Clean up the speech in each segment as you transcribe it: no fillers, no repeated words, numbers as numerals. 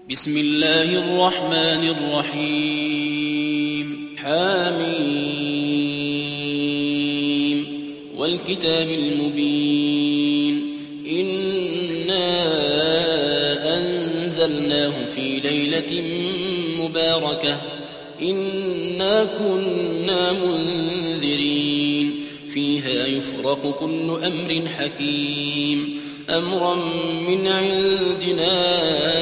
بسم الله الرحمن الرحيم حميم والكتاب المبين إنا أنزلناه في ليلة مباركة إنا كنا منذرين فيها يفرق كل أمر حكيم أمرا من عندنا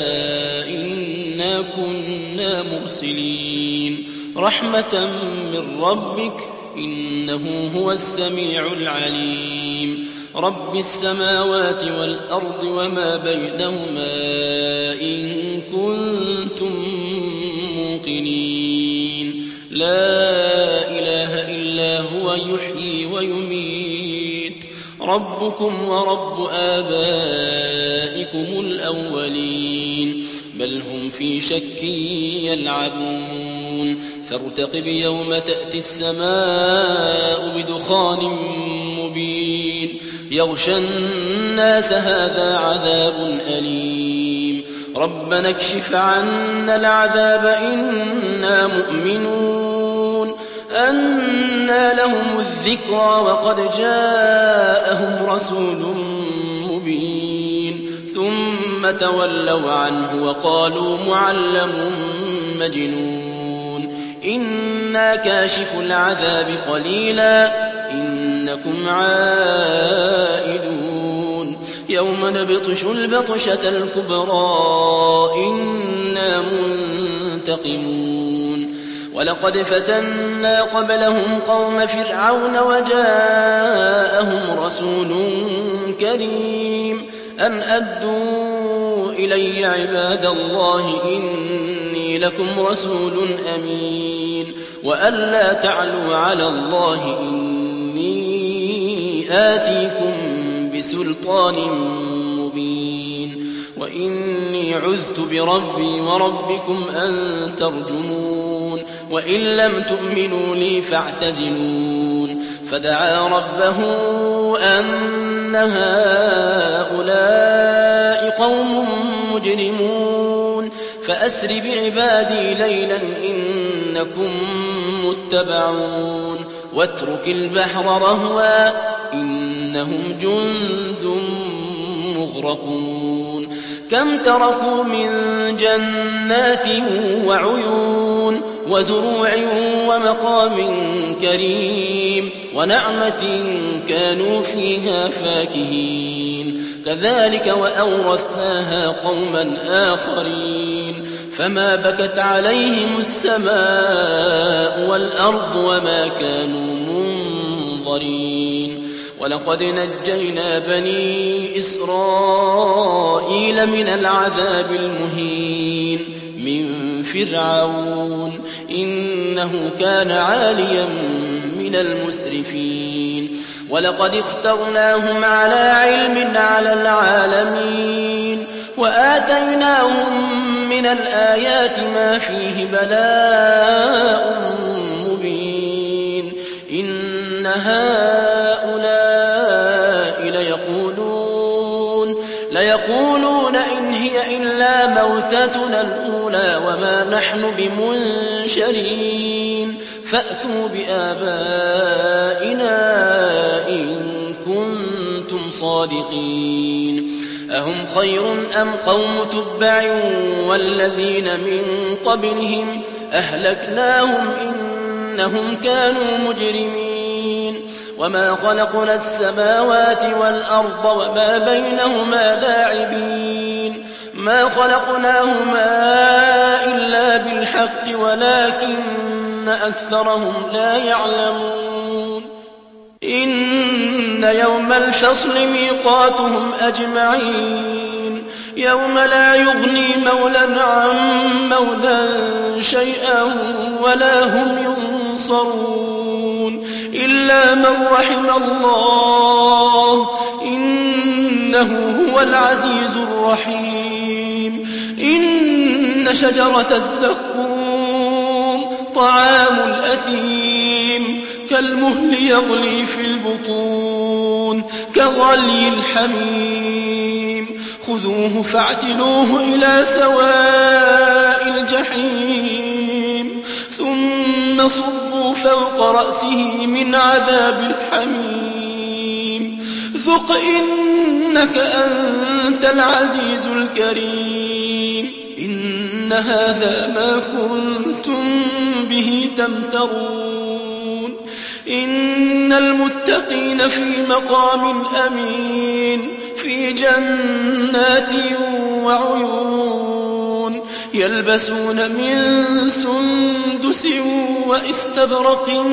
إنا كنا مرسلين رحمة من ربك إنه هو السميع العليم رب السماوات والأرض وما بينهما إن كنتم موقنين لا إله إلا هو يحيي ويميت ربكم ورب آبائكم الأولين بل هم في شك يلعبون فارتقب يوم تأتي السماء بدخان مبين يغشى الناس هذا عذاب أليم ربنا اكشف عنا العذاب إنا مؤمنون أنى لهم الذكرى وقد جاءهم رسول مبين ثم تولوا عنه وقالوا معلم مجنون إنا كاشف العذاب قليلا إنكم عائدون يوم نبطش البطشة الكبرى إنا منتقمون ولقد فتنا قبلهم قوم فرعون وجاءهم رسول كريم أن أدوا إلي عباد الله إني لكم رسول أمين وألا تعلوا على الله إني آتيكم بسلطان مبين وإني عذت بربي وربكم أن ترجمون وإن لم تؤمنوا لي فاعتزلون فدعا ربه أن هؤلاء قوم مجرمون فأسر بعبادي ليلا إنكم متبعون واترك البحر رهوا إنهم جند مغرقون كم تركوا من جنات وعيون وزروع ومقام كريم ونعمة كانوا فيها فاكهين كذلك وأورثناها قوما آخرين فما بكت عليهم السماء والأرض وما كانوا منظرين ولقد نجينا بني إسرائيل من العذاب المهين من فرعون إنه كان عاليا من المسرفين ولقد اخترناهم على علم على العالمين وآتيناهم من الآيات ما فيه بلاء مبين إن هؤلاء ليقولون إن هي إلا موتتنا الأولى وما نحن بمنشرين فأتوا بآبائنا إن كنتم صادقين أهم خير أم قوم تبع والذين من قبلهم أهلكناهم إنهم كانوا مجرمين وما خلقنا السماوات والأرض وما بينهما لاعبين ما خلقناهما إلا بالحق ولكن أكثرهم لا يعلمون إن يوم الفصل ميقاتهم أجمعين يوم لا يغني مولى عن مولى شيئا ولا هم ينصرون إلا من رحم الله إنه هو العزيز الرحيم إن شجرة الزقوم طعام الأثيم كالمهل يغلي في البطون كغلي الحميم خذوه فاعتلوه إلى سواء رأسه من عذاب الحميم ذق إنك أنت العزيز الكريم إن هذا ما كنتم به تمترون إن المتقين في مقام أمين في جنات وعيون يلبسون من سندس واستبرق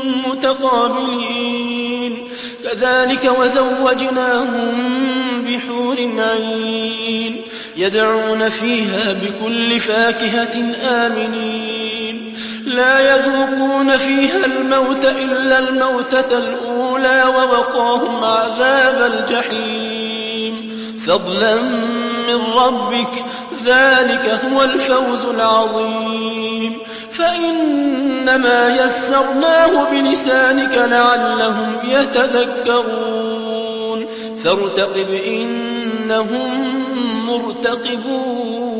متقابلين كذلك وزوجناهم بحور عين يدعون فيها بكل فاكهة آمنين لا يذوقون فيها الموت إلا الموتة الأولى ووقاهم عذاب الجحيم فضلا من ربك ذلك هو الفوز العظيم فإنما يسرناه بلسانك لعلهم يتذكرون فارتقب إنهم مرتقبون